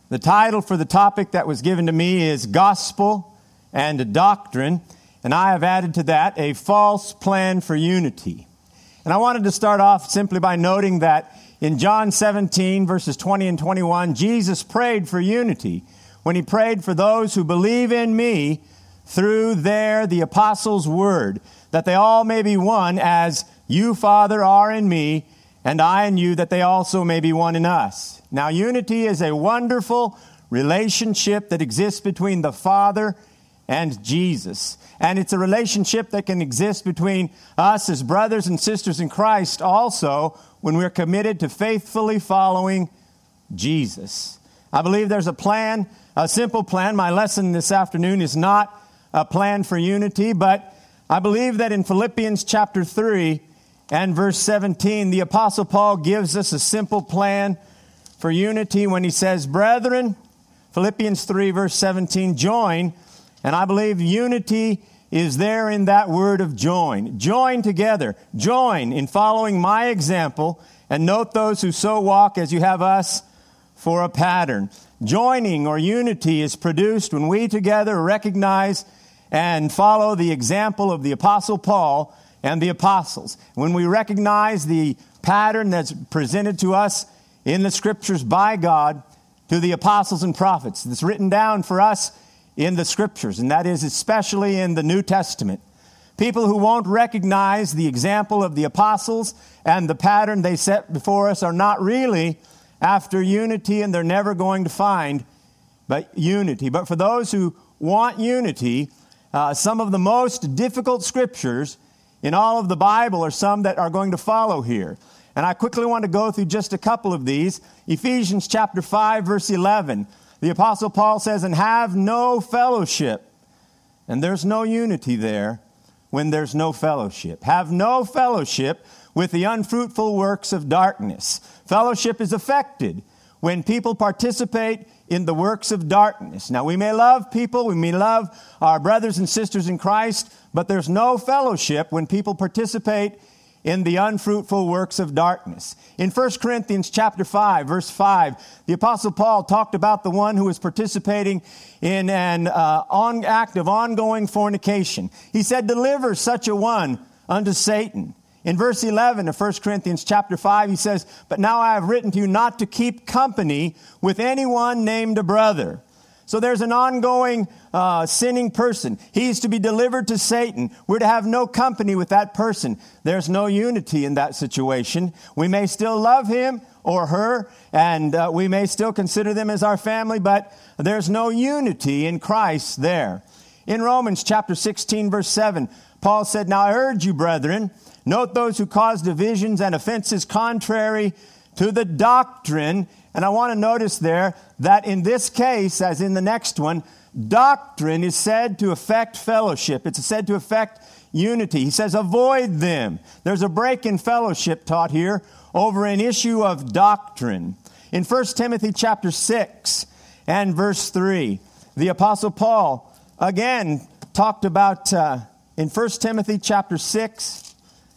The title for the topic that was given to me is Gospel and Doctrine, and I have added to that a false plan for unity. And I wanted to start off simply by noting that in John 17, verses 20 and 21, Jesus prayed for unity when he prayed for those who believe in me through the apostles' word, that they all may be one as you, Father, are in me, and I in you, that they also may be one in us. Now, unity is a wonderful relationship that exists between the Father and Jesus. And it's a relationship that can exist between us as brothers and sisters in Christ also when we're committed to faithfully following Jesus. I believe there's a plan, a simple plan. My lesson this afternoon is not a plan for unity, but I believe that in Philippians chapter 3 and verse 17, the Apostle Paul gives us a simple plan for unity when he says, brethren, Philippians 3 verse 17, join. And I believe unity is there in that word of join. Join together. Join in following my example, and note those who so walk as you have us for a pattern. Joining or unity is produced when we together recognize and follow the example of the Apostle Paul and the apostles. When we recognize the pattern that's presented to us in the Scriptures by God to the apostles and prophets, that's written down for us in the Scriptures, and that is especially in the New Testament. People who won't recognize the example of the apostles and the pattern they set before us are not really after unity, and they're never going to find unity. But for those who want unity, some of the most difficult Scriptures in all of the Bible are some that are going to follow here. And I quickly want to go through just a couple of these. Ephesians chapter 5, verse 11. The Apostle Paul says, and have no fellowship. And there's no unity there when there's no fellowship. Have no fellowship with the unfruitful works of darkness. Fellowship is affected when people participate in the works of darkness. Now, we may love people, we may love our brothers and sisters in Christ, but there's no fellowship when people participate in the unfruitful works of darkness. In 1 Corinthians chapter 5, verse 5, the Apostle Paul talked about the one who was participating in an act of ongoing fornication. He said, deliver such a one unto Satan. In verse 11 of 1 Corinthians chapter 5, he says, but now I have written to you not to keep company with anyone named a brother. So there's an ongoing sinning person. He's to be delivered to Satan. We're to have no company with that person. There's no unity in that situation. We may still love him or her, and we may still consider them as our family, but there's no unity in Christ there. In Romans chapter 16, verse 7, Paul said, now I urge you, brethren, note those who cause divisions and offenses contrary to the doctrine. And I want to notice there that in this case, as in the next one, doctrine is said to affect fellowship. It's said to affect unity. He says, avoid them. There's a break in fellowship taught here over an issue of doctrine. In 1 Timothy chapter 6 and verse 3, the Apostle Paul again talked about in 1 Timothy chapter 6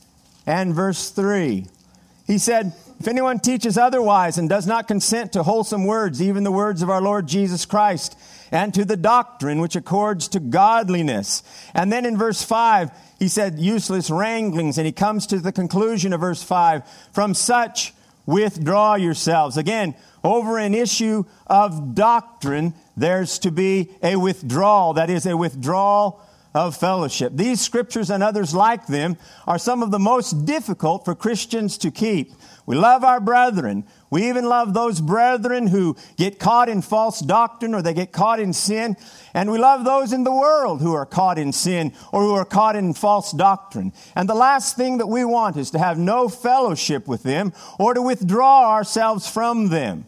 and verse 3. He said, if anyone teaches otherwise and does not consent to wholesome words, even the words of our Lord Jesus Christ, and to the doctrine which accords to godliness. And then in verse 5, he said useless wranglings, and he comes to the conclusion of verse 5, from such withdraw yourselves. Again, over an issue of doctrine, there's to be a withdrawal, that is a withdrawal of fellowship. These scriptures and others like them are some of the most difficult for Christians to keep. We love our brethren. We even love those brethren who get caught in false doctrine or they get caught in sin. And we love those in the world who are caught in sin or who are caught in false doctrine. And the last thing that we want is to have no fellowship with them or to withdraw ourselves from them.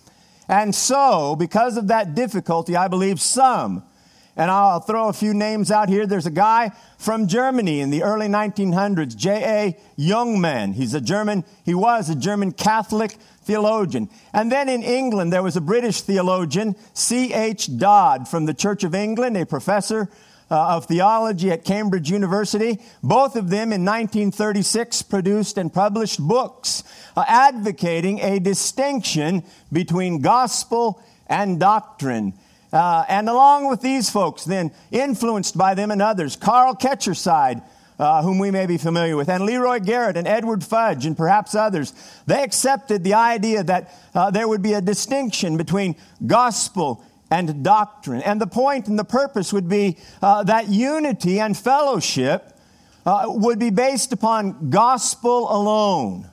And so, because of that difficulty, I believe some, and I'll throw a few names out here. There's a guy from Germany in the early 1900s, J.A. Jungmann. He was a German Catholic theologian. And then in England, there was a British theologian, C.H. Dodd from the Church of England, a professor of theology at Cambridge University. Both of them in 1936 produced and published books advocating a distinction between gospel and doctrine. And along with these folks, then, influenced by them and others, Carl Ketcherside, whom we may be familiar with, and Leroy Garrett and Edward Fudge and perhaps others, they accepted the idea that there would be a distinction between gospel and doctrine. And the point and the purpose would be that unity and fellowship would be based upon gospel alone.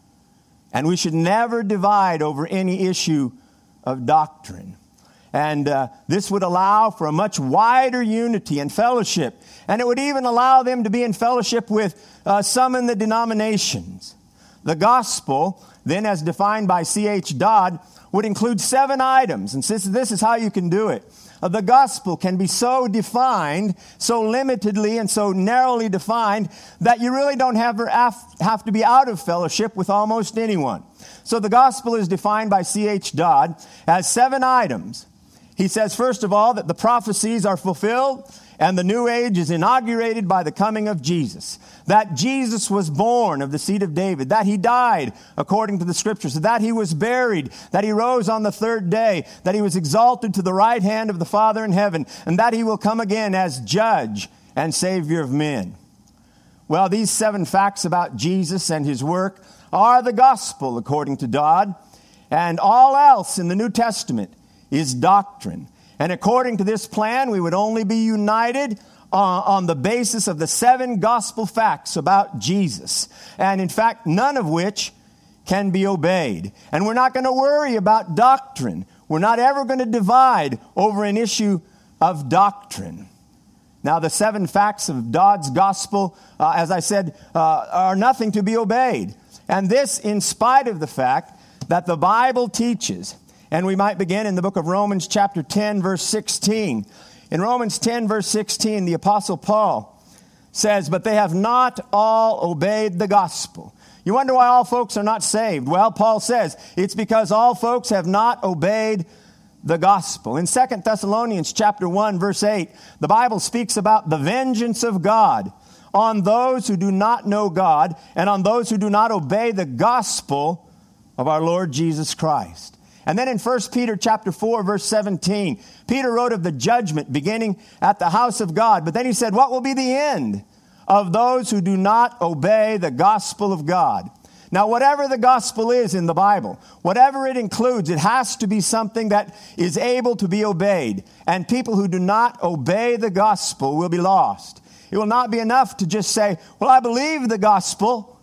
And we should never divide over any issue of doctrine. And this would allow for a much wider unity and fellowship. And it would even allow them to be in fellowship with some in the denominations. The gospel, then as defined by C.H. Dodd, would include 7 items. And this is how you can do it. The gospel can be so defined, so limitedly and so narrowly defined, that you really don't have to be out of fellowship with almost anyone. So the gospel is defined by C.H. Dodd as 7 items. He says, first of all, that the prophecies are fulfilled and the new age is inaugurated by the coming of Jesus. That Jesus was born of the seed of David, that he died according to the scriptures, that he was buried, that he rose on the 3rd day, that he was exalted to the right hand of the Father in heaven, and that he will come again as judge and savior of men. Well, these 7 facts about Jesus and his work are the gospel according to Dodd, and all else in the New Testament is doctrine. And according to this plan, we would only be united on the basis of the 7 gospel facts about Jesus. And in fact, none of which can be obeyed. And we're not going to worry about doctrine. We're not ever going to divide over an issue of doctrine. Now, the 7 facts of Dodd's gospel, as I said, are nothing to be obeyed. And this in spite of the fact that the Bible teaches. And we might begin in the book of Romans chapter 10, verse 16. In Romans 10, verse 16, the Apostle Paul says, "But they have not all obeyed the gospel." You wonder why all folks are not saved. Well, Paul says it's because all folks have not obeyed the gospel. In 2 Thessalonians chapter 1, verse 8, the Bible speaks about the vengeance of God on those who do not know God and on those who do not obey the gospel of our Lord Jesus Christ. And then in 1 Peter chapter 4, verse 17, Peter wrote of the judgment beginning at the house of God. But then he said, what will be the end of those who do not obey the gospel of God? Now, whatever the gospel is in the Bible, whatever it includes, it has to be something that is able to be obeyed. And people who do not obey the gospel will be lost. It will not be enough to just say, well, I believe the gospel.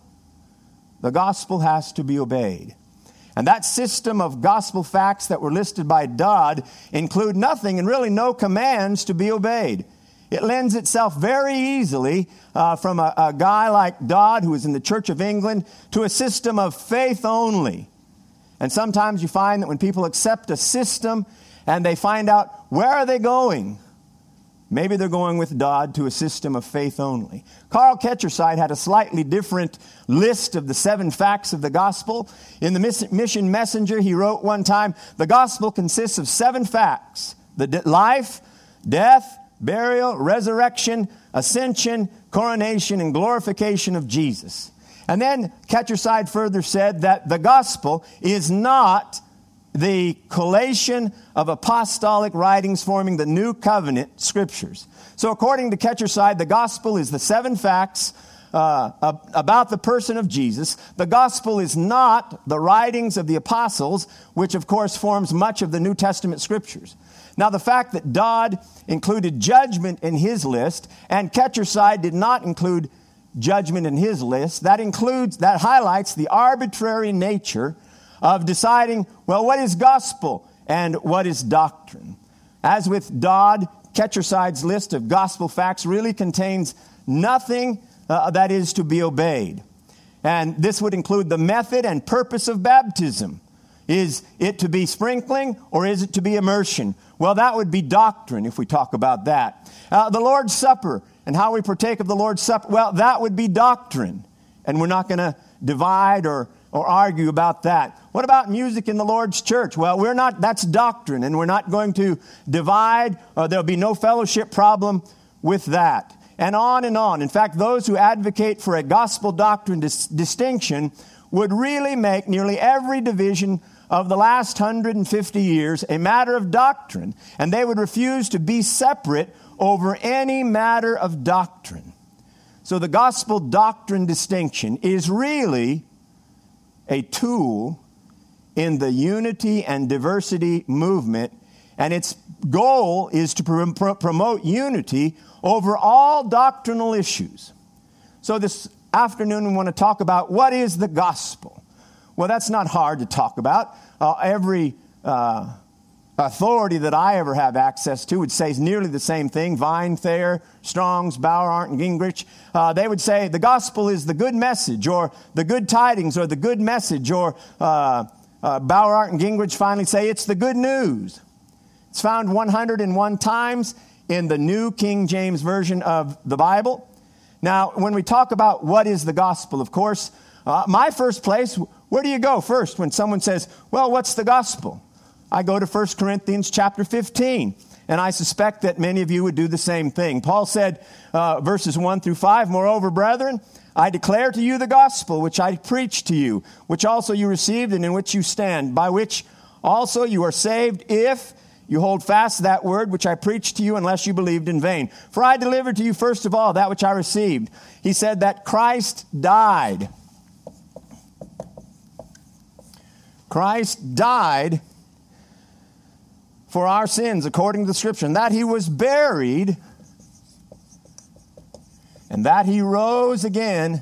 The gospel has to be obeyed. And that system of gospel facts that were listed by Dodd include nothing and really no commands to be obeyed. It lends itself very easily from a guy like Dodd, who was in the Church of England, to a system of faith only. And sometimes you find that when people accept a system and they find out where are they going, maybe they're going with Dodd to a system of faith only. Carl Ketcherside had a slightly different list of the 7 facts of the gospel. In the Mission Messenger, he wrote one time, the gospel consists of 7 facts: the life, death, burial, resurrection, ascension, coronation, and glorification of Jesus. And then Ketcherside further said that the gospel is not the collation of apostolic writings forming the New Covenant scriptures. So according to Ketcherside, the gospel is the 7 facts about the person of Jesus. The gospel is not the writings of the apostles, which of course forms much of the New Testament scriptures. Now, the fact that Dodd included judgment in his list and Ketcherside did not include judgment in his list, that highlights the arbitrary nature of deciding, well, what is gospel and what is doctrine? As with Dodd, Ketcherside's list of gospel facts really contains nothing that is to be obeyed. And this would include the method and purpose of baptism. Is it to be sprinkling or is it to be immersion? Well, that would be doctrine if we talk about that. The Lord's Supper and how we partake of the Lord's Supper, well, that would be doctrine. And we're not going to divide or argue about that. What about music in the Lord's church? Well, that's doctrine, and we're not going to divide. There'll be no fellowship problem with that. And on and on. In fact, those who advocate for a gospel doctrine distinction would really make nearly every division of the last 150 years a matter of doctrine, and they would refuse to be separate over any matter of doctrine. So the gospel doctrine distinction is really a tool in the unity and diversity movement, and its goal is to promote unity over all doctrinal issues. So this afternoon we want to talk about what is the gospel. Well, that's not hard to talk about. Every authority that I ever have access to would say nearly the same thing. Vine, Thayer, Strong's, Bauer, Arndt, and Gingrich. They would say the gospel is the good message, or the good tidings, or the good message, or Bauer, Arndt, and Gingrich finally say it's the good news. It's found 101 times in the New King James Version of the Bible. Now, when we talk about what is the gospel, of course, my first place, where do you go first when someone says, well, what's the gospel? I go to 1 Corinthians chapter 15, and I suspect that many of you would do the same thing. Paul said, verses 1 through 5, moreover, brethren, I declare to you the gospel which I preached to you, which also you received and in which you stand, by which also you are saved, if you hold fast that word which I preached to you, unless you believed in vain. For I delivered to you first of all that which I received. He said that Christ died. Christ died for our sins, according to the Scripture, and that he was buried, and that he rose again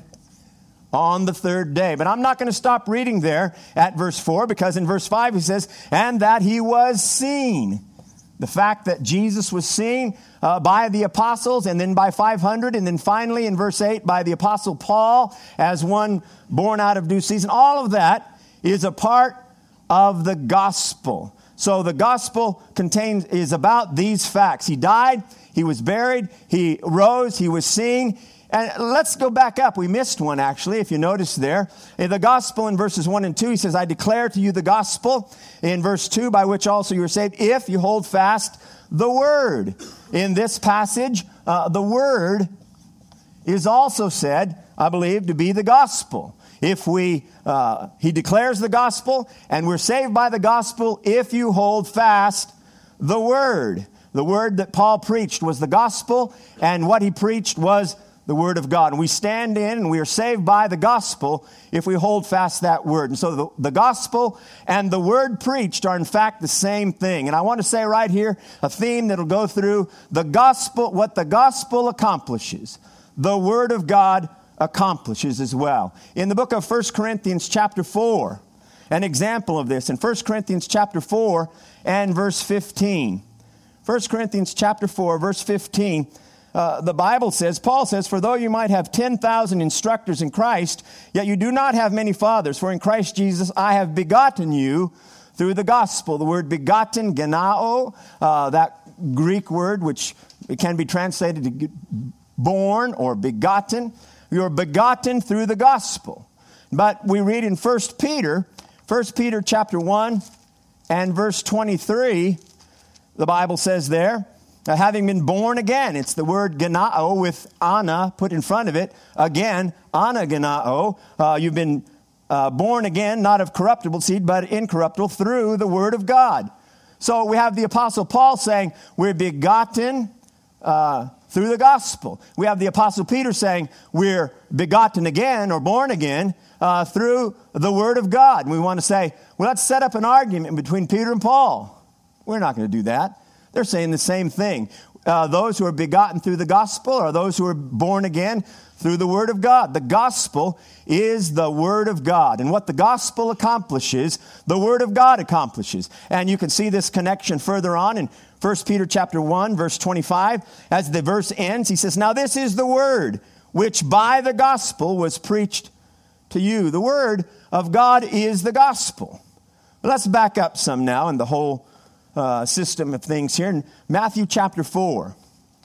on the third day. But I'm not going to stop reading there at verse 4, because in verse 5 he says, and that he was seen. The fact that Jesus was seen by the apostles, and then by 500, and then finally in verse 8 by the apostle Paul as one born out of due season. All of that is a part of the gospel. So the gospel is about these facts. He died, he was buried, he rose, he was seen. And let's go back up. We missed one, actually, if you notice there. In the gospel in verses 1 and 2, he says, I declare to you the gospel. In verse 2, by which also you are saved, if you hold fast the word. In this passage, the word is also said, I believe, to be the gospel. If he declares the gospel, and we're saved by the gospel if you hold fast the word. The word that Paul preached was the gospel, and what he preached was the word of God. And we stand in and we are saved by the gospel if we hold fast that word. And so the gospel and the word preached are in fact the same thing. And I want to say right here a theme that'll go through the gospel, what the gospel accomplishes. The word of God accomplishes as well. In the book of 1 Corinthians chapter 4, an example of this, in 1 Corinthians chapter 4 and verse 15. 1 Corinthians chapter 4, verse 15, the Bible says, Paul says, for though you might have 10,000 instructors in Christ, yet you do not have many fathers. For in Christ Jesus I have begotten you through the gospel. The word begotten, genao, that Greek word which can be translated to born or begotten. You're begotten through the gospel. But we read in 1 Peter chapter 1 and verse 23, the Bible says there, having been born again. It's the word genao with ana put in front of it. Again, anagenao. You've been born again, not of corruptible seed, but incorruptible, through the word of God. So we have the Apostle Paul saying, we're begotten through the gospel. We have the Apostle Peter saying, we're begotten again, or born again, through the word of God. And we want to say, well, let's set up an argument between Peter and Paul. We're not going to do that. They're saying the same thing. Those who are begotten through the gospel are those who are born again through the word of God. The gospel is the word of God. And what the gospel accomplishes, the word of God accomplishes. And you can see this connection further on in 1 Peter chapter 1, verse 25. As the verse ends, he says, now this is the word which by the gospel was preached to you. The word of God is the gospel. But let's back up some now in the whole system of things here. In Matthew chapter 4.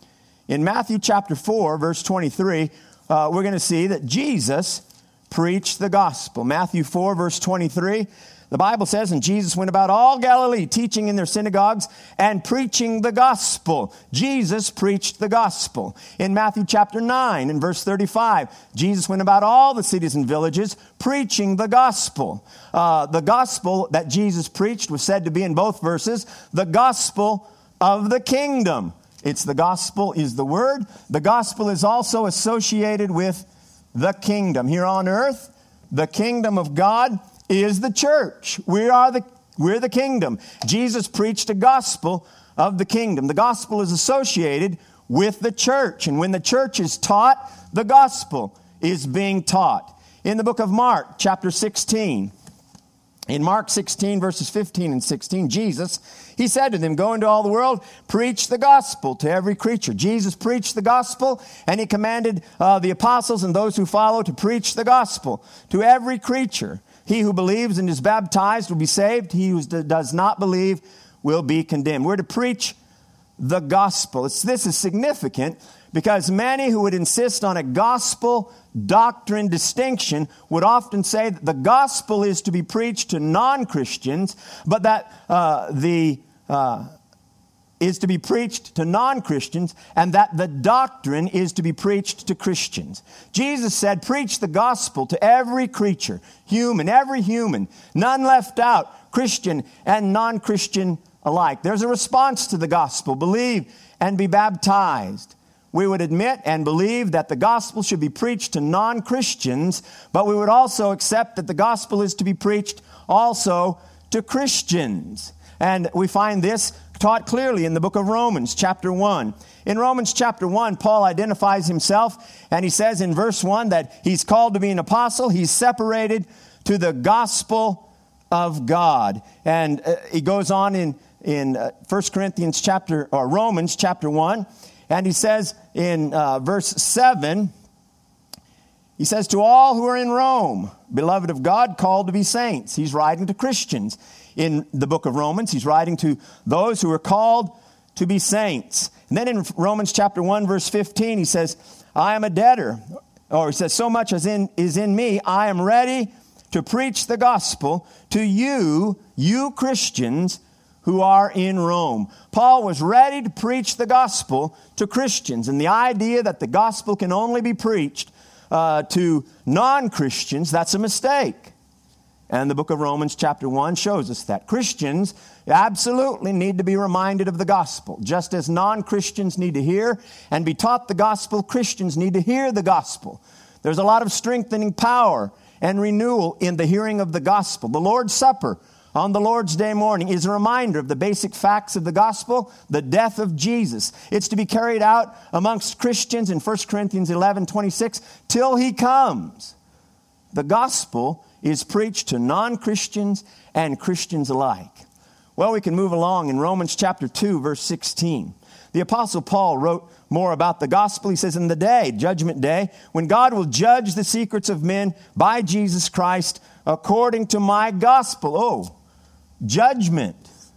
In Matthew chapter 4, verse 23, we're going to see that Jesus preached the gospel. Matthew 4, verse 23, The Bible says, and Jesus went about all Galilee, teaching in their synagogues and preaching the gospel. Jesus preached the gospel. In Matthew chapter 9 and verse 35, Jesus went about all the cities and villages preaching the gospel. The gospel that Jesus preached was said to be in both verses, the gospel of the kingdom. It's the gospel is the word. The gospel is also associated with the kingdom. Here on earth, the kingdom of God is the church. We're the kingdom. Jesus preached a gospel of the kingdom. The gospel is associated with the church. And when the church is taught, the gospel is being taught. In the book of Mark, chapter 16, in Mark 16, verses 15 and 16, Jesus, he said to them, go into all the world, preach the gospel to every creature. Jesus preached the gospel, and he commanded the apostles and those who follow to preach the gospel to every creature. He who believes and is baptized will be saved. He who does not believe will be condemned. We're to preach the gospel. This is significant because many who would insist on a gospel doctrine distinction would often say that the gospel is to be preached to non-Christians, but that is to be preached to non-Christians, and that the doctrine is to be preached to Christians. Jesus said, preach the gospel to every creature, every human, none left out, Christian and non-Christian alike. There's a response to the gospel. Believe and be baptized. We would admit and believe that the gospel should be preached to non-Christians, but we would also accept that the gospel is to be preached also to Christians. And we find this taught clearly in the book of Romans, chapter 1. In Romans chapter 1, Paul identifies himself, and he says in verse 1 that he's called to be an apostle. He's separated to the gospel of God. And he goes on in 1 Corinthians chapter, or Romans chapter 1, and he says in verse 7, he says, to all who are in Rome, beloved of God, called to be saints. He's writing to Christians. In the book of Romans, he's writing to those who are called to be saints. And then in Romans chapter 1, verse 15, he says, I am a debtor. Or he says, so much as is in me, I am ready to preach the gospel to you Christians who are in Rome. Paul was ready to preach the gospel to Christians. And the idea that the gospel can only be preached to non-Christians, that's a mistake. And the book of Romans chapter 1 shows us that. Christians absolutely need to be reminded of the gospel. Just as non-Christians need to hear and be taught the gospel, Christians need to hear the gospel. There's a lot of strengthening power and renewal in the hearing of the gospel. The Lord's Supper on the Lord's Day morning is a reminder of the basic facts of the gospel, the death of Jesus. It's to be carried out amongst Christians in 1 Corinthians 11:26 till he comes. The gospel is preached to non-Christians and Christians alike. Well, we can move along in Romans chapter 2, verse 16. The Apostle Paul wrote more about the gospel. He says, in the day, judgment day, when God will judge the secrets of men by Jesus Christ according to my gospel. Oh, judgment.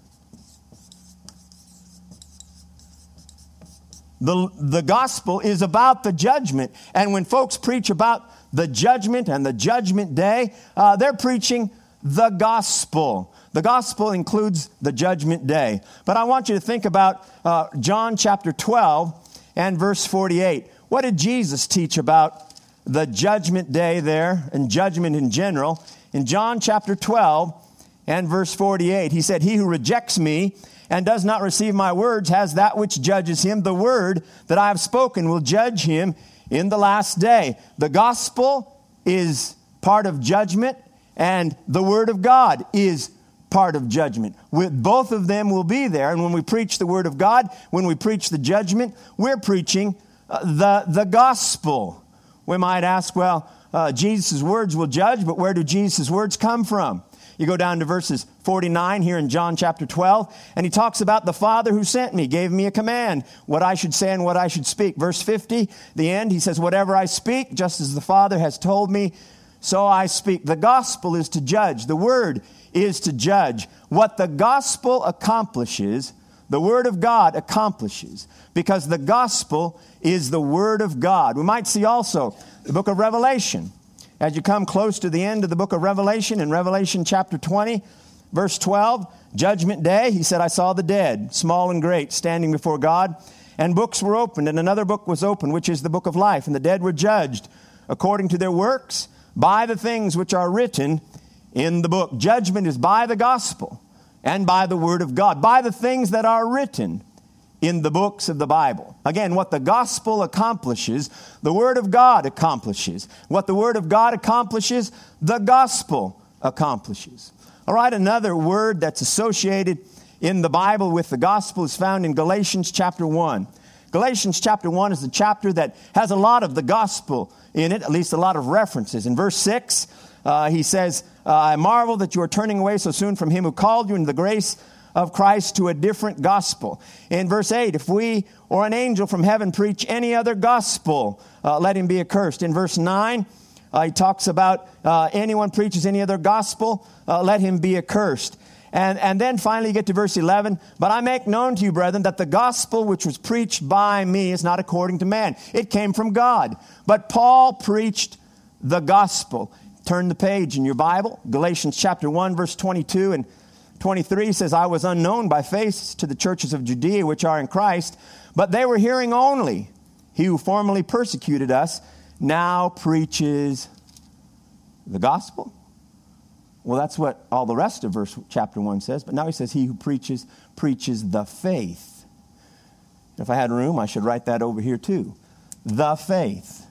The gospel is about the judgment. And when folks preach about the judgment and the judgment day, they're preaching the gospel. The gospel includes the judgment day. But I want you to think about John chapter 12 and verse 48. What did Jesus teach about the judgment day there and judgment in general? In John chapter 12 and verse 48, he said, he who rejects me and does not receive my words has that which judges him. The word that I have spoken will judge him in the last day. The gospel is part of judgment, and the word of God is part of judgment. Both of them will be there. And when we preach the word of God, when we preach the judgment, we're preaching the gospel. We might ask, well, Jesus' words will judge, but where do Jesus' words come from? You go down to verses 49 here in John chapter 12, and he talks about the Father who sent me, gave me a command, what I should say and what I should speak. Verse 50, the end, he says, whatever I speak, just as the Father has told me, so I speak. The gospel is to judge. The word is to judge. What the gospel accomplishes, the word of God accomplishes, because the gospel is the word of God. We might see also the book of Revelation. as you come close to the end of the book of Revelation, in Revelation chapter 20, verse 12, Judgment Day, he said, I saw the dead, small and great, standing before God, and books were opened, and another book was opened, which is the book of life, and the dead were judged according to their works by the things which are written in the book. Judgment is by the gospel and by the word of God, by the things that are written in the books of the Bible. Again, what the gospel accomplishes, the word of God accomplishes. What the word of God accomplishes, the gospel accomplishes. All right, another word that's associated in the Bible with the gospel is found in Galatians chapter 1. Galatians chapter 1 is the chapter that has a lot of the gospel in it, at least a lot of references. In verse 6, he says, I marvel that you are turning away so soon from him who called you into the grace of Christ to a different gospel. In verse 8, if we or an angel from heaven preach any other gospel, let him be accursed. In verse 9, he talks about anyone preaches any other gospel, let him be accursed. And then finally you get to verse 11, but I make known to you, brethren, that the gospel which was preached by me is not according to man. It came from God. But Paul preached the gospel. Turn the page in your Bible. Galatians chapter 1, verse 22 and 23 says, I was unknown by face to the churches of Judea which are in Christ, but they were hearing only. He who formerly persecuted us now preaches the gospel. Well, that's what all the rest of chapter 1 says. But now he says, he who preaches the faith. If I had room, I should write that over here too. The faith.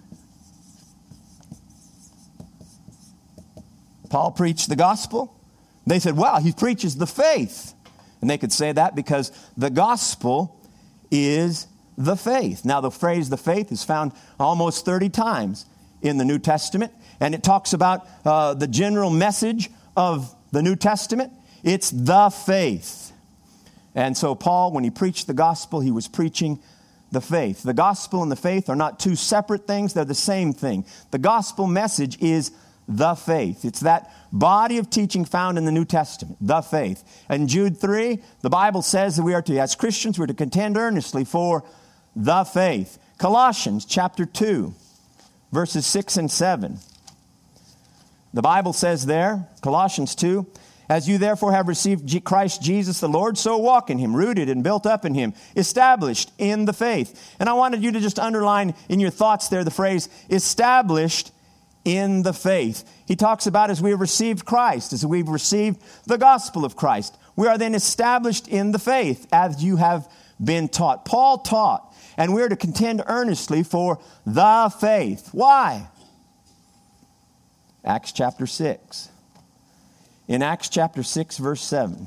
Paul preached the gospel. They said, wow, he preaches the faith. And they could say that because the gospel is the faith. Now, the phrase the faith is found almost 30 times in the New Testament. And it talks about the general message of the New Testament. It's the faith. And so Paul, when he preached the gospel, he was preaching the faith. The gospel and the faith are not two separate things. They're the same thing. The gospel message is the faith. It's that body of teaching found in the New Testament, the faith. And Jude 3, the Bible says that we are to, as Christians, we're to contend earnestly for the faith. Colossians chapter 2, verses 6 and 7. The Bible says there, Colossians 2, as you therefore have received Christ Jesus the Lord, so walk in him, rooted and built up in him, established in the faith. And I wanted you to just underline in your thoughts there the phrase, established in the faith. He talks about as we have received Christ, as we've received the gospel of Christ, we are then established in the faith as you have been taught. Paul taught, and we're to contend earnestly for the faith. Why? Acts chapter 6. In Acts chapter 6, verse 7,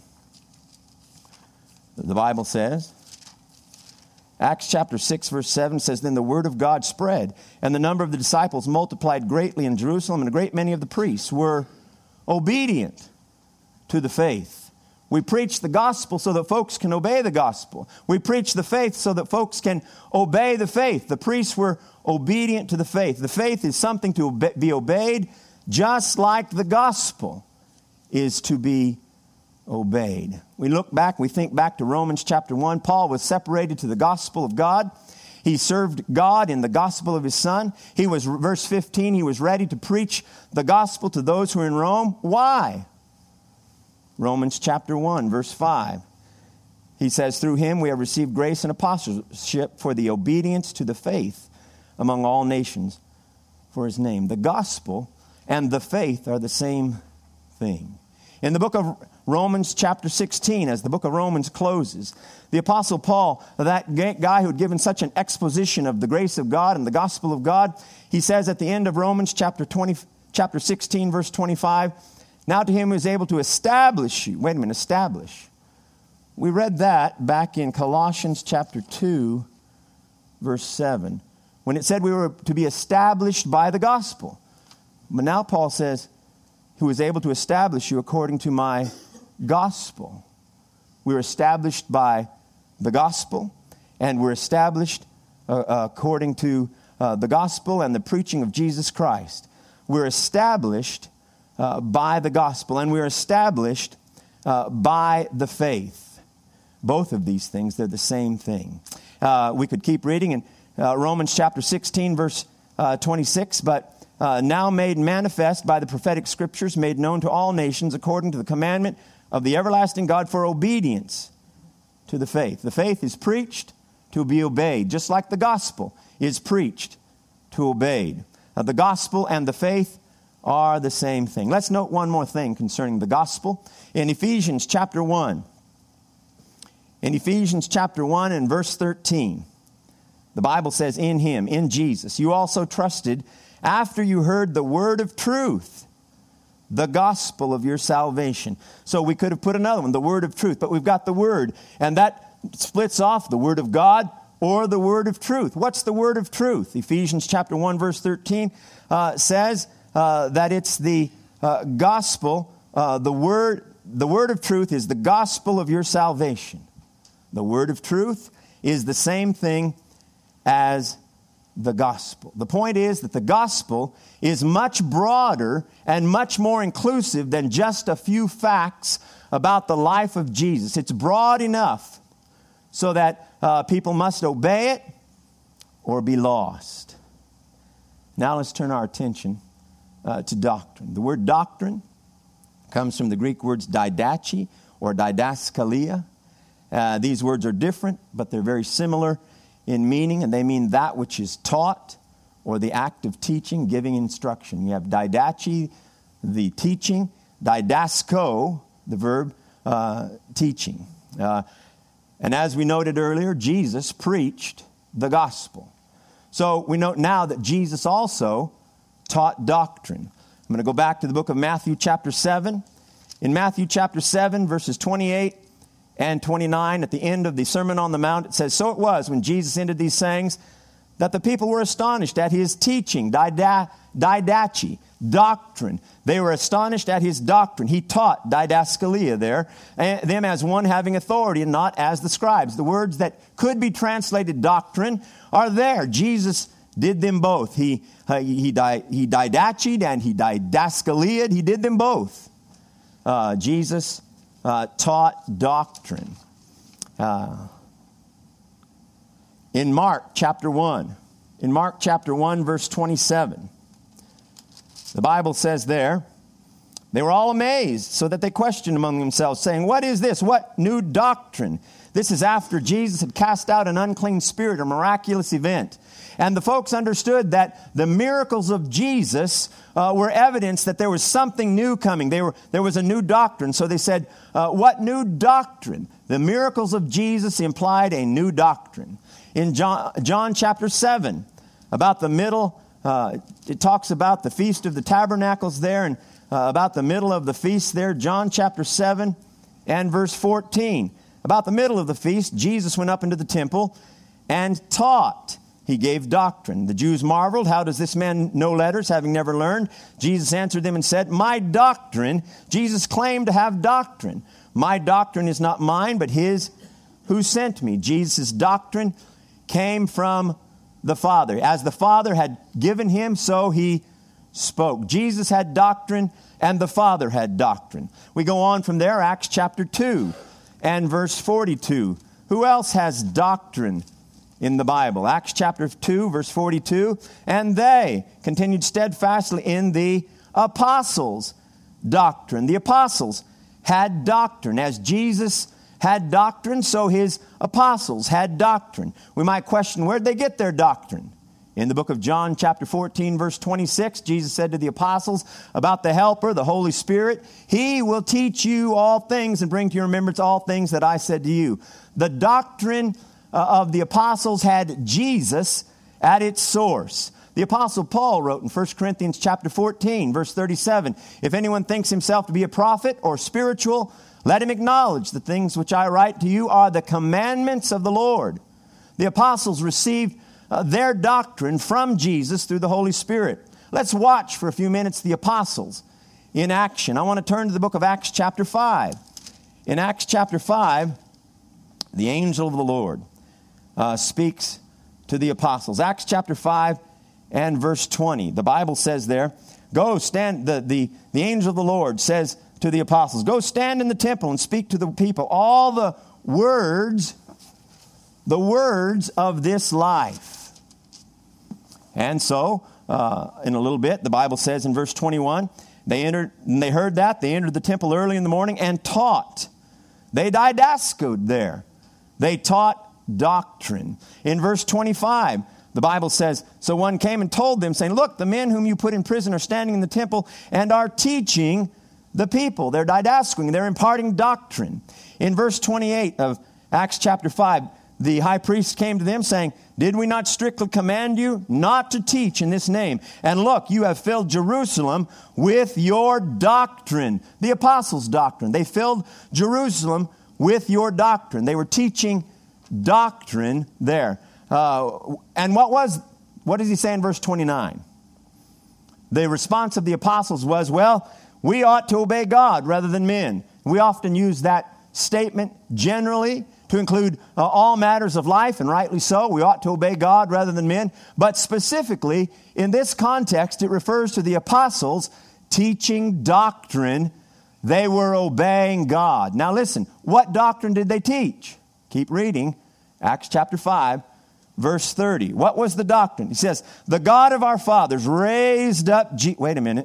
the Bible says, Acts chapter 6, verse 7 says, then the word of God spread, and the number of the disciples multiplied greatly in Jerusalem, and a great many of the priests were obedient to the faith. We preach the gospel so that folks can obey the gospel. We preach the faith so that folks can obey the faith. The priests were obedient to the faith. The faith is something to be obeyed, just like the gospel is to be obeyed. We look back, we think back to Romans chapter 1. Paul was separated to the gospel of God. He served God in the gospel of his Son. He was, verse 15, he was ready to preach the gospel to those who are in Rome. Why? Romans chapter 1, verse 5. He says, through him we have received grace and apostleship for the obedience to the faith among all nations for his name. The gospel and the faith are the same thing. In the book of Romans chapter 16, as the book of Romans closes, the Apostle Paul, that guy who had given such an exposition of the grace of God and the gospel of God, he says at the end of Romans chapter 16, verse 25, now to him who is able to establish you. Wait a minute, establish. We read that back in Colossians chapter 2, verse 7, when it said we were to be established by the gospel. But now Paul says, who is able to establish you according to my gospel. We're established by the gospel, and we're established according to the gospel and the preaching of Jesus Christ. We're established by the gospel, and we're established by the faith. Both of these things, they're the same thing. We could keep reading in Romans chapter 16, verse 26, but now made manifest by the prophetic scriptures, made known to all nations according to the commandment of the everlasting God for obedience to the faith. The faith is preached to be obeyed, just like the gospel is preached to obeyed. The gospel and the faith are the same thing. Let's note one more thing concerning the gospel. In Ephesians chapter 1, in Ephesians chapter 1 and verse 13, the Bible says, in Him, in Jesus, you also trusted after you heard the word of truth, the gospel of your salvation. So we could have put another one, the word of truth, but we've got the word, and that splits off the word of God or the word of truth. What's the word of truth? Ephesians chapter 1 verse 13 says that it's the gospel, the word of truth is the gospel of your salvation. The word of truth is the same thing as the gospel. The point is that the gospel is much broader and much more inclusive than just a few facts about the life of Jesus. It's broad enough so that people must obey it or be lost. Now let's turn our attention to doctrine. The word doctrine comes from the Greek words didache or didaskalia. These words are different, but they're very similar in meaning, and they mean that which is taught or the act of teaching, giving instruction. You have didache, the teaching, didasko, the verb teaching. And as we noted earlier, Jesus preached the gospel. So we note now that Jesus also taught doctrine. I'm going to go back to the book of Matthew chapter 7. In Matthew chapter 7, verses 28 and 29, at the end of the Sermon on the Mount, it says, so it was when Jesus ended these sayings that the people were astonished at his teaching, didache, doctrine. They were astonished at his doctrine. He taught didaskalia there, them as one having authority and not as the scribes. The words that could be translated doctrine are there. Jesus did them both. He didached and he didaskaliaed. He did them both. Jesus taught doctrine. In Mark chapter 1, verse 27, the Bible says there, they were all amazed, so that they questioned among themselves, saying, what is this? What new doctrine? This is after Jesus had cast out an unclean spirit, a miraculous event. And the folks understood that the miracles of Jesus were evidence that there was something new coming. There was a new doctrine. So they said, what new doctrine? The miracles of Jesus implied a new doctrine. In John chapter 7, about the middle, it talks about the Feast of the Tabernacles there, and about the middle of the feast there, John chapter 7 and verse 14. About the middle of the feast, Jesus went up into the temple and taught. He gave doctrine. The Jews marveled, how does this man know letters, having never learned? Jesus answered them and said, my doctrine, Jesus claimed to have doctrine. My doctrine is not mine, but his who sent me. Jesus' doctrine came from the Father. As the Father had given him, so he spoke. Jesus had doctrine, and the Father had doctrine. We go on from there, Acts chapter 2 and verse 42. Who else has doctrine in the Bible? Acts chapter 2, verse 42. And they continued steadfastly in the apostles' doctrine. The apostles had doctrine. As Jesus had doctrine, so his apostles had doctrine. We might question, where'd they get their doctrine? In the book of John chapter 14, verse 26, Jesus said to the apostles about the Helper, the Holy Spirit, He will teach you all things and bring to your remembrance all things that I said to you. The doctrine of the apostles had Jesus at its source. The apostle Paul wrote in 1 Corinthians chapter 14, verse 37, if anyone thinks himself to be a prophet or spiritual, let him acknowledge the things which I write to you are the commandments of the Lord. The apostles received their doctrine from Jesus through the Holy Spirit. Let's watch for a few minutes the apostles in action. I want to turn to the book of Acts chapter 5. In Acts chapter 5, the angel of the Lord speaks to the apostles. Acts chapter 5 and verse 20. The Bible says there, go stand, the angel of the Lord says to the apostles, go stand in the temple and speak to the people all the words of this life. And so in a little bit. The Bible says in verse 21, they heard that. They entered the temple early in the morning and taught. They didaskoed there. They taught doctrine. In verse 25, the Bible says, so one came and told them, saying, look, the men whom you put in prison are standing in the temple and are teaching the people. They're didaskoing. They're imparting doctrine. In verse 28 of Acts chapter 5, the high priest came to them saying, did we not strictly command you not to teach in this name? And look, you have filled Jerusalem with your doctrine. The apostles' doctrine. They filled Jerusalem with your doctrine. They were teaching doctrine there. And what does he say in verse 29? The response of the apostles was, well, we ought to obey God rather than men. We often use that statement generally to include all matters of life, and rightly so. We ought to obey God rather than men. But specifically, in this context, it refers to the apostles teaching doctrine. They were obeying God. Now listen, what doctrine did they teach? Keep reading. Acts chapter 5, verse 30. What was the doctrine? He says, the God of our fathers raised up... Wait a minute.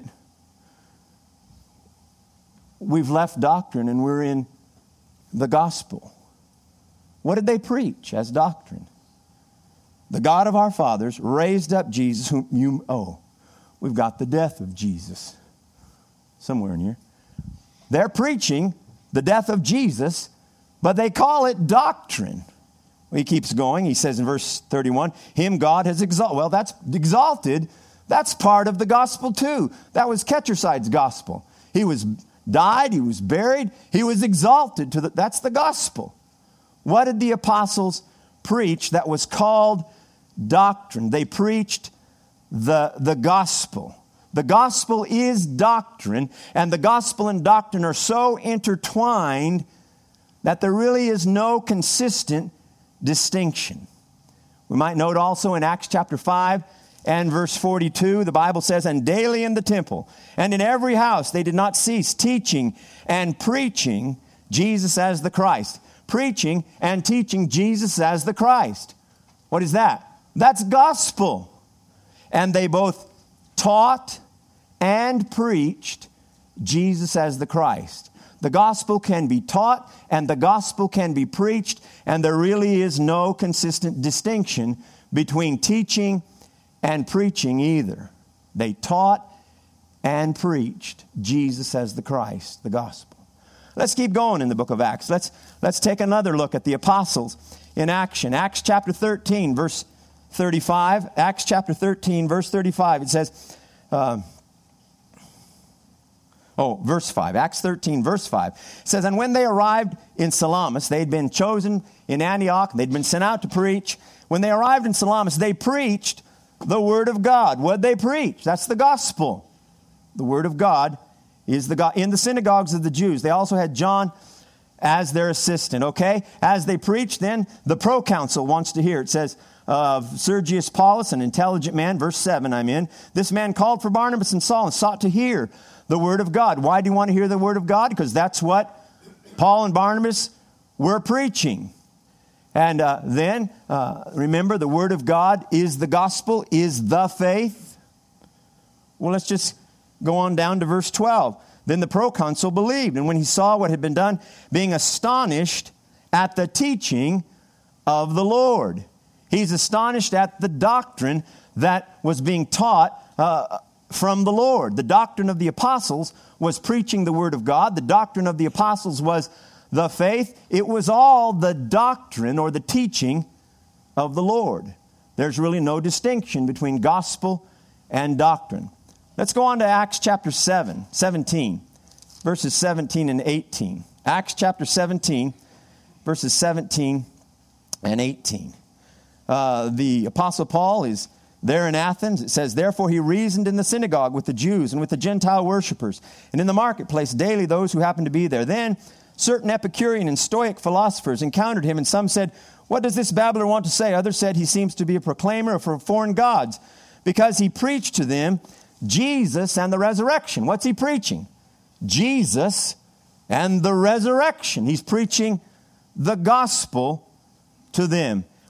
We've left doctrine and we're in the gospel. What did they preach as doctrine? The God of our fathers raised up Jesus, whom you... Oh, we've got the death of Jesus somewhere in here. They're preaching the death of Jesus, but they call it doctrine. He keeps going. He says in verse 31, him God has exalted. Well, that's exalted. That's part of the gospel too. That was Ketcherside's gospel. He was died. He was buried. He was exalted. That's the gospel. What did the apostles preach that was called doctrine? They preached the gospel. The gospel is doctrine, and the gospel and doctrine are so intertwined that there really is no consistent distinction. We might note also in Acts chapter 5 and verse 42, the Bible says, and daily in the temple and in every house they did not cease teaching and preaching Jesus as the Christ. Preaching and teaching Jesus as the Christ. What is that? That's gospel. And they both taught and preached Jesus as the Christ. The gospel can be taught and the gospel can be preached, and there really is no consistent distinction between teaching and preaching either. They taught and preached Jesus as the Christ, the gospel. Let's keep going in the book of Acts. Let's take another look at the apostles in action. Acts chapter 13, verse 35. Acts chapter 13, verse 35. It says, verse 5. Acts 13, verse 5. It says, and when they arrived in Salamis, they'd been chosen in Antioch. They'd been sent out to preach. When they arrived in Salamis, they preached the word of God. What'd they preach? That's the gospel. The word of God is the God. In the synagogues of the Jews, they also had John as their assistant, okay? As they preached, then the proconsul wants to hear. It says, Sergius Paulus, an intelligent man, verse 7 I'm in. This man called for Barnabas and Saul and sought to hear the word of God. Why do you want to hear the word of God? Because that's what Paul and Barnabas were preaching. And then, remember, the word of God is the gospel, is the faith. Well, let's just go on down to verse 12. Then the proconsul believed, and when he saw what had been done, being astonished at the teaching of the Lord. He's astonished at the doctrine that was being taught from the Lord. The doctrine of the apostles was preaching the word of God. The doctrine of the apostles was the faith. It was all the doctrine or the teaching of the Lord. There's really no distinction between gospel and doctrine. Let's go on to Acts chapter 17, verses 17 and 18. Acts chapter 17, verses 17 and 18. The Apostle Paul is there in Athens. It says, therefore he reasoned in the synagogue with the Jews and with the Gentile worshipers, and in the marketplace daily those who happened to be there. Then certain Epicurean and Stoic philosophers encountered him, and some said, what does this babbler want to say? Others said, he seems to be a proclaimer of foreign gods, because he preached to them Jesus and the resurrection. What's he preaching? Jesus and the resurrection. He's preaching the gospel to them.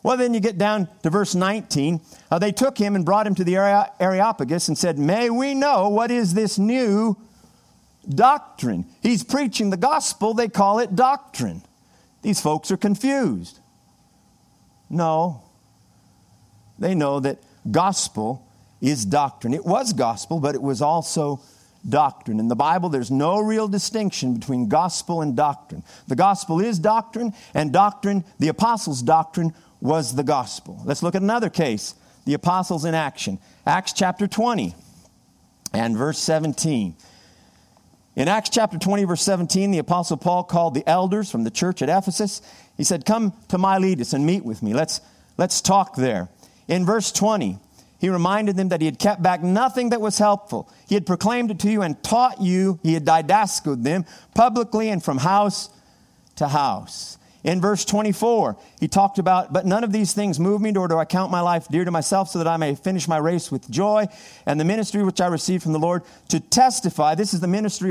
Well, then you get down to verse 19. They took him and brought him to the Areopagus and said, may we know what is this new doctrine? He's preaching the gospel. They call it doctrine. These folks are confused. No. They know that gospel is doctrine. It was gospel, but it was also doctrine. In the Bible, there's no real distinction between gospel and doctrine. The gospel is doctrine, and doctrine, the apostles' doctrine, was the gospel. Let's look at another case, the apostles in action. Acts chapter 20 and verse 17. In Acts chapter 20, verse 17, the apostle Paul called the elders from the church at Ephesus. He said, come to Miletus and meet with me. Let's talk there. In verse 20, he reminded them that he had kept back nothing that was helpful. He had proclaimed it to you and taught you. He had didascaled them publicly and from house to house. In verse 24, he talked about, but none of these things move me, nor do I count my life dear to myself, so that I may finish my race with joy, and the ministry which I received from the Lord to testify. This is the ministry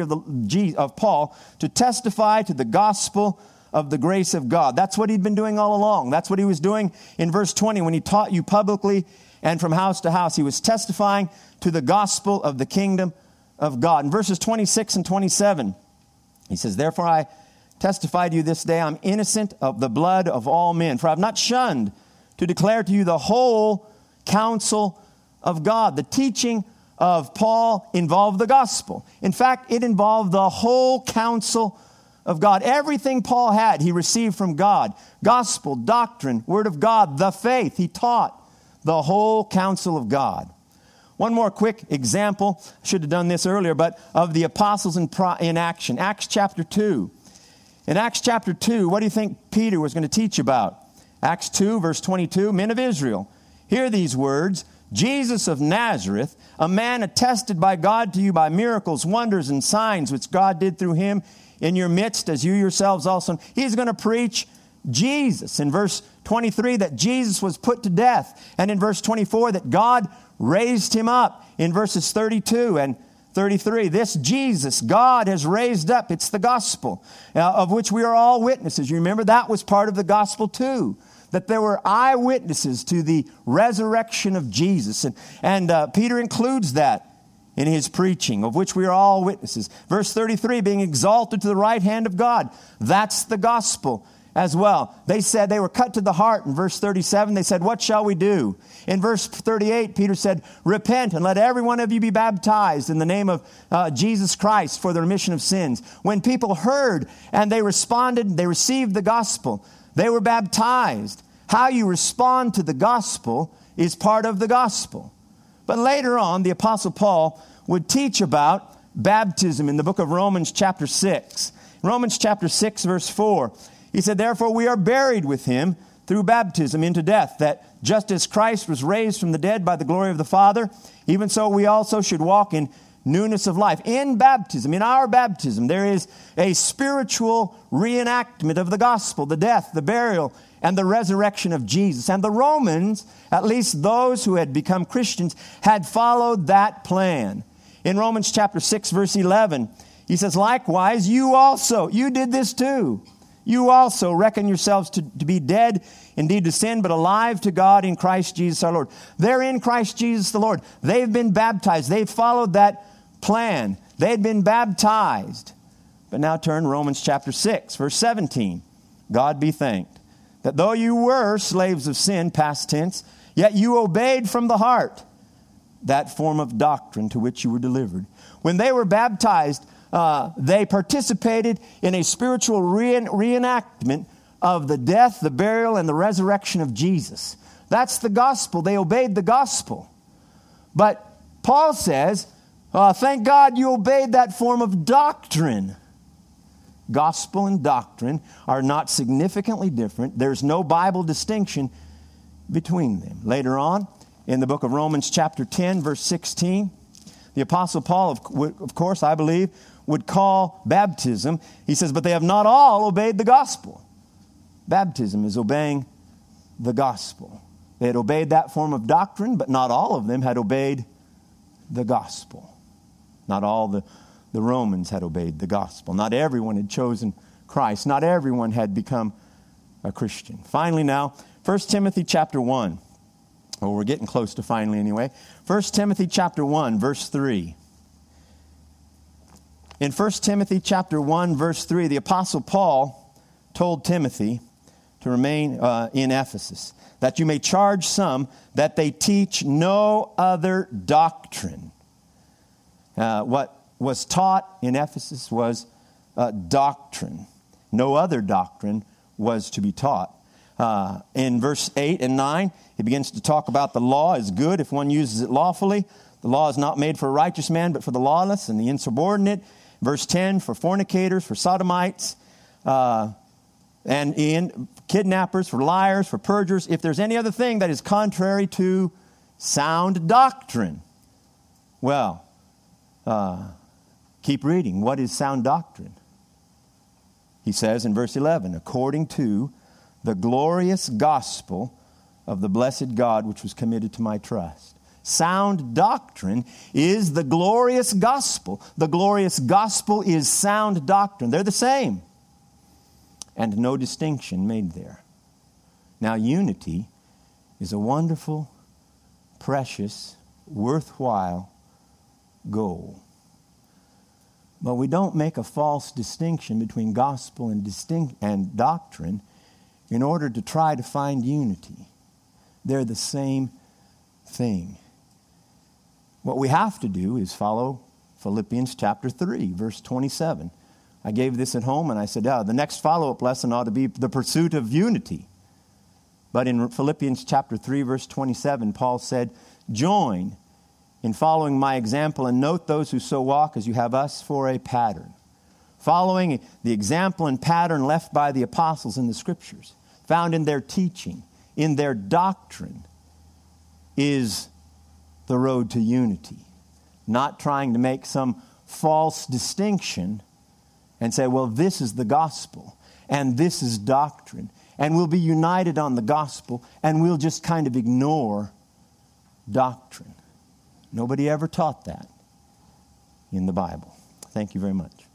of Paul, to testify to the gospel of the grace of God. That's what he'd been doing all along. That's what he was doing in verse 20 when he taught you publicly and from house to house. He was testifying to the gospel of the kingdom of God. In verses 26 and 27, he says, therefore I testify to you this day, I'm innocent of the blood of all men, for I have not shunned to declare to you the whole counsel of God. The teaching of Paul involved the gospel. In fact, it involved the whole counsel of God. Everything Paul had, he received from God. Gospel, doctrine, word of God, the faith. He taught the whole counsel of God. One more quick example, I should have done this earlier, but of the apostles in action. Acts chapter 2. In Acts chapter 2, what do you think Peter was going to teach about? Acts 2, verse 22, men of Israel, hear these words, Jesus of Nazareth, a man attested by God to you by miracles, wonders, and signs which God did through him in your midst, as you yourselves also. He's going to preach Jesus. In verse 23, that Jesus was put to death. And in verse 24, that God raised him up. In verses 32 and 33, this Jesus, God has raised up. It's the gospel of which we are all witnesses. You remember that was part of the gospel too, that there were eyewitnesses to the resurrection of Jesus. And Peter includes that in his preaching, of which we are all witnesses. Verse 33, being exalted to the right hand of God. That's the gospel as well. They said they were cut to the heart. In verse 37, they said, what shall we do? In verse 38, Peter said, repent and let every one of you be baptized in the name of Jesus Christ for the remission of sins. When people heard and they responded, they received the gospel. They were baptized. How you respond to the gospel is part of the gospel. But later on, the Apostle Paul would teach about baptism in the book of Romans chapter 6. Romans chapter 6, verse 4. He said, therefore we are buried with him through baptism into death, that just as Christ was raised from the dead by the glory of the Father, even so we also should walk in newness of life. In baptism, in our baptism, there is a spiritual reenactment of the gospel, the death, the burial, and the resurrection of Jesus. And the Romans, at least those who had become Christians, had followed that plan. In Romans chapter 6, verse 11, he says, likewise, you did this too. You also reckon yourselves to be dead indeed to sin, but alive to God in Christ Jesus our Lord. They're in Christ Jesus the Lord. They've been baptized. They've followed that plan. They'd been baptized. But now turn Romans chapter 6, verse 17. God be thanked that though you were slaves of sin, past tense, yet you obeyed from the heart that form of doctrine to which you were delivered. When they were baptized, they participated in a spiritual reenactment of the death, the burial, and the resurrection of Jesus. That's the gospel. They obeyed the gospel. But Paul says, thank God you obeyed that form of doctrine. Gospel and doctrine are not significantly different. There's no Bible distinction between them. Later on, in the book of Romans chapter 10, verse 16, the Apostle Paul, of course, I believe, would call baptism. He says, but they have not all obeyed the gospel. Baptism is obeying the gospel. They had obeyed that form of doctrine, but not all of them had obeyed the gospel. Not all the Romans had obeyed the gospel. Not everyone had chosen Christ. Not everyone had become a Christian. Finally now, 1 Timothy chapter 1. Well, we're getting close to finally anyway. 1 Timothy chapter 1, verse 3. In 1 Timothy chapter 1, verse 3, the Apostle Paul told Timothy to remain in Ephesus, that you may charge some that they teach no other doctrine. What was taught in Ephesus was doctrine. No other doctrine was to be taught. In verse 8 and 9, he begins to talk about the law is good if one uses it lawfully. The law is not made for a righteous man, but for the lawless and the insubordinate. Verse 10, for fornicators, for sodomites, and in kidnappers, for liars, for perjurers, if there's any other thing that is contrary to sound doctrine. Well, keep reading. What is sound doctrine? He says in verse 11, according to the glorious gospel of the blessed God, which was committed to my trust. Sound doctrine is the glorious gospel. The glorious gospel is sound doctrine. They're the same. And no distinction made there. Now, unity is a wonderful, precious, worthwhile goal. But we don't make a false distinction between gospel and doctrine in order to try to find unity. They're the same thing. What we have to do is follow Philippians chapter 3, verse 27. I gave this at home and I said, the next follow-up lesson ought to be the pursuit of unity. But in Philippians chapter 3, verse 27, Paul said, join in following my example and note those who so walk as you have us for a pattern. Following the example and pattern left by the apostles in the Scriptures, found in their teaching, in their doctrine, is the road to unity. Not trying to make some false distinction and say, well, this is the gospel and this is doctrine. And we'll be united on the gospel and we'll just kind of ignore doctrine. Nobody ever taught that in the Bible. Thank you very much.